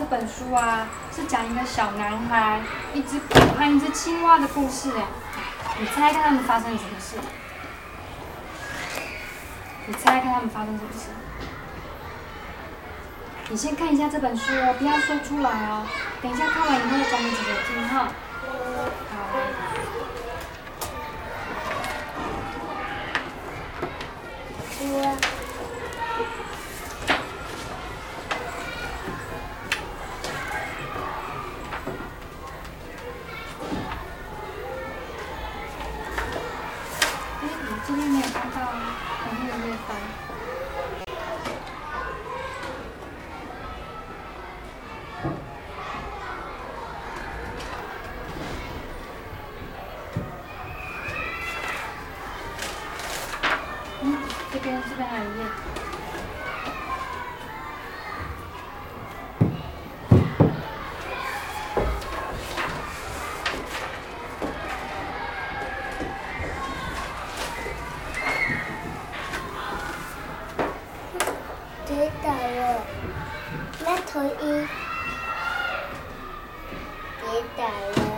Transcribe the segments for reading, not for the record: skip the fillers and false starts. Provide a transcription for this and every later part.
本书啊，是讲一个小男孩、一只狗和一只青蛙的故事哎。你猜看他们发生了什么事？你猜看他们发生什么事？你先看一下这本书哦，不要说出来哦。等一下看完以后讲给姐姐听哈。好。你这边没有看到啊，后面有页翻。这边还有一页。 跌倒了，那头一跌倒了。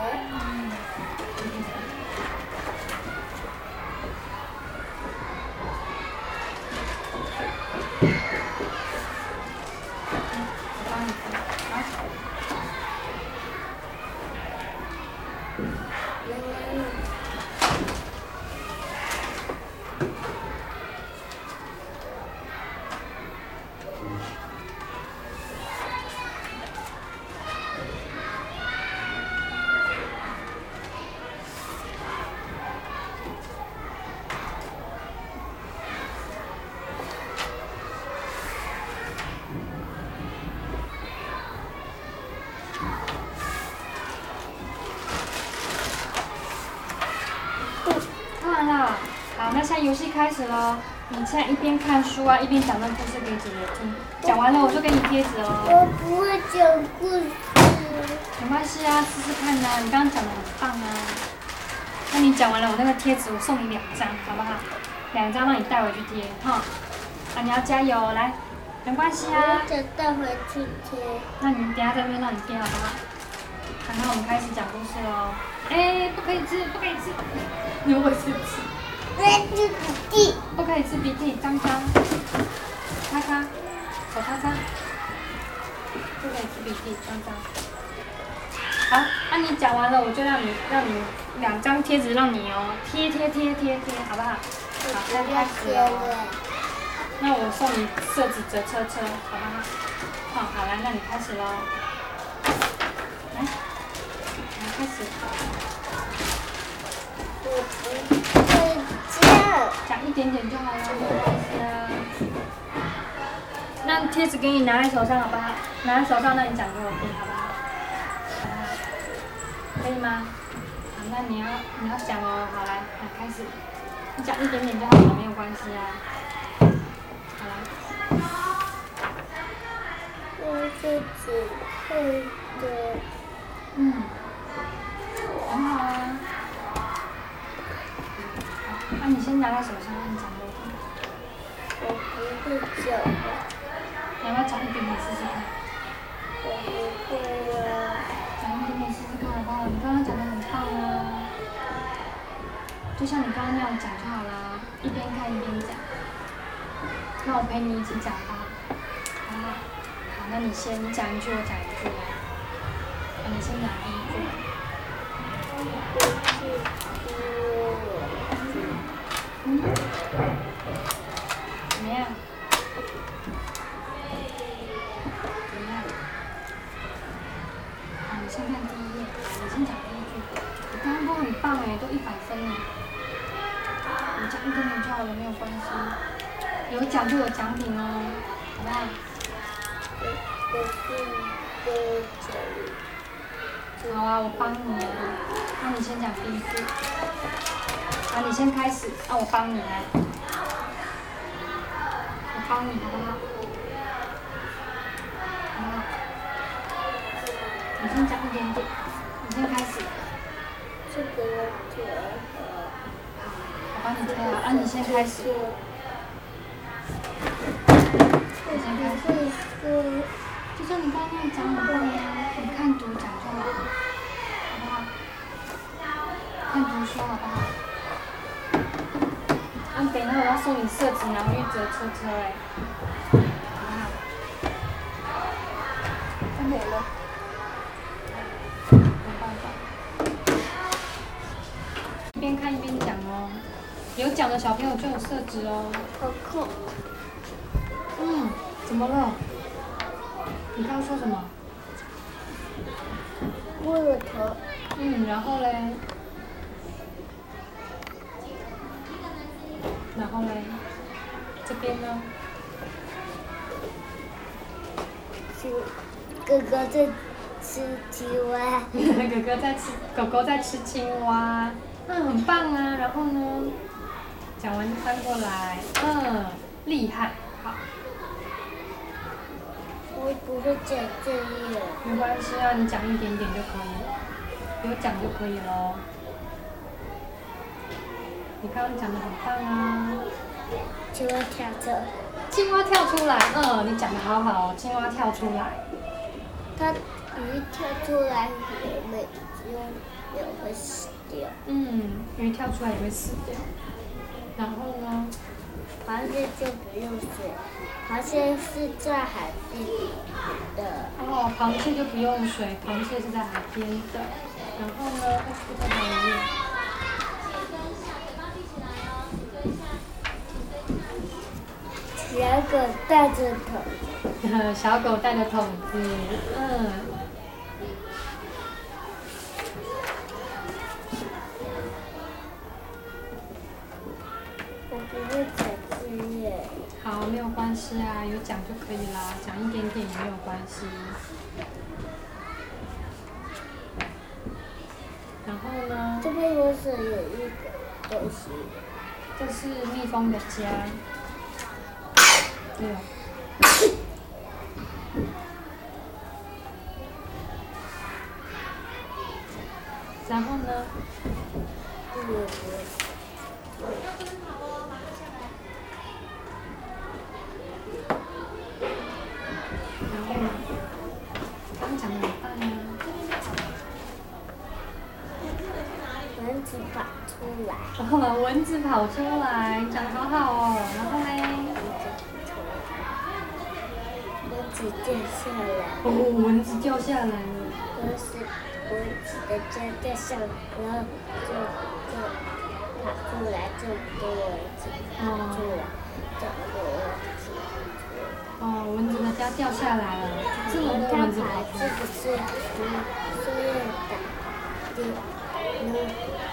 看完了，好，那现在游戏开始喽。你现在一边看书啊，一边讲那故事给姐姐听。讲完了我就给你贴纸哦。 我不会讲故事。 没关系啊，试试看啊，你刚刚讲的很棒啊。那你讲完了，我那个贴纸我送你2张，好不好？2张让你带回去贴，哈。啊，你要加油，来，没关系啊。 我想带回去贴。 那你等下在那边让你贴好不好？好，那我们开始讲故事喽。哎，不可以吃，不可以吃，你会不会吃？ 我要吃笔记。 不可以吃鼻涕，脏脏。擦擦，手擦擦。不可以吃鼻涕，脏脏。好，那你讲完了，我就让你2张贴纸让你哦，贴，好不好？好，现在开始哦。那我送你色纸折车车，好不好？好，来，那你开始喽。来，开始。 我不会讲。 讲一点点就好了，没有关系啊。那贴纸给你拿在手上好不好？拿在手上，那你讲给我听好不好？可以吗？好，那你要讲哦。好，来，开始。你讲一点点就好了，没有关系啊。好来。 我是只会的。 很好啊。好，那你先拿在手上，让你讲给我听。 我不会讲。 你要不要讲一点点试试看？ 我不会啊。 讲一点点试试看好不好？你刚刚讲的很棒啊。就像你刚刚那样讲就好啦，一边看一边讲。那我陪你一起讲吧，好不好？好，那你先讲一句，我讲一句。好，你先讲第一句。怎么样？怎么样？好，你先看第一页，你先讲第一句。你刚刚都很棒哎，都100分呢。你讲一点点就好了，没有关系。有奖就有奖品哦，好不好？好啊，我帮你啊。那你先讲第一句。好，你先开始，那我帮你来。我帮你好不好？好不好？你先讲一点点，你先开始。 这个要贴好，我帮你贴好，啊，你先开始。你先开始。 就像你刚刚那样讲很棒啊，你看图讲就好，好不好？看图说好不好？啊，等一下我要送你色纸，然后去折车车哎，好不好？它没了，没办法。一边看一边讲哦，有讲的小朋友就有色纸哦。 好酷。 怎么了？你刚刚说什么？ 木头。 然后嘞？然后嘞？这边呢？ 哥哥在吃青蛙。 狗狗在吃青蛙，很棒啊。然后呢？讲完就翻过来，厉害，好。 我不会讲这页。 没关系啊，你讲一点点就可以了，有讲就可以咯。你刚刚讲的很棒啊。 青蛙跳车。 青蛙跳出来，你讲的好好哦，青蛙跳出来。 它鱼跳出来也会死掉。 鱼跳出来也会死掉。然后呢？ 螃蟹就不用水，螃蟹是在海边的。 螃蟹就不用水，螃蟹是在海边的。然后呢？不在海里面。 小狗带着桶。 小狗带着桶子， 我不会讲字耶。 好，没有关系啊，有讲就可以啦，讲一点点也没有关系。然后呢？ 这边有水，有一个东西。 这是蜜蜂的家。对。然后呢？然后呢？刚讲的很棒啊。 蚊子跑出来。 蚊子跑出来，讲得好好哦。然后嘞？ 蚊子掉下来。 蚊子掉下来了。 蚊子的家掉下来，然后就跑出来，这么多蚊子跑出来，这么多蚊子。 蚊子的家掉下来了，这么多蚊子跑出来。 这个是树叶打跌，然后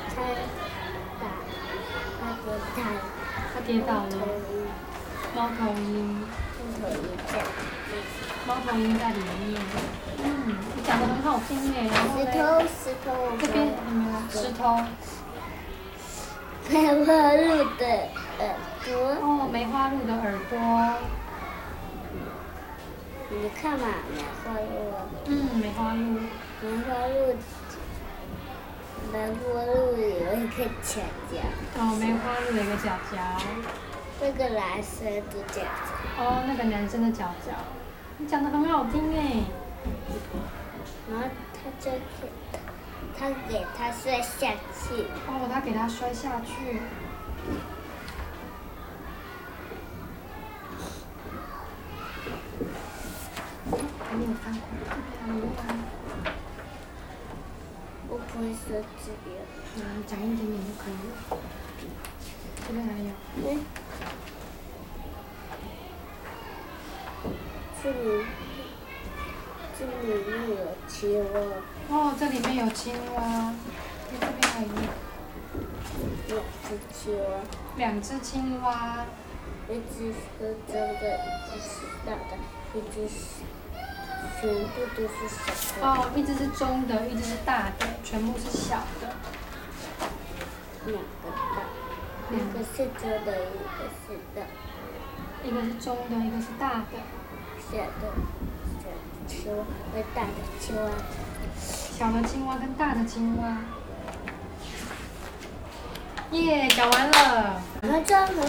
他跌倒了。猫头鹰。猫头鹰在里面。你讲得很好听耶。然后嘞？ 石头。 这边有没有石头？ 梅花鹿的耳朵。 梅花鹿的耳朵。 你看嘛，梅花鹿。 梅花鹿。 梅花鹿有一个角角。 梅花鹿有一个角角。 那个男生的角角。 那个男生的角角。你讲得很好听耶。 然后他给他摔下去。 他给他摔下去。还没有翻过来，还没翻。 我不会说字典。 讲一点点就可以了。这边还有。 这里面有青蛙。 这里面有青蛙。这边还有两只青蛙。 一只是中的，一只是大的，一只是全部都是小的。 一只是中的，一只是大的，全部是小的。 两个大，一个是中的，一个是大。 一个是中的，一个是大的。 小的青蛙和大的青蛙。 小的青蛙跟大的青蛙。耶，讲完了。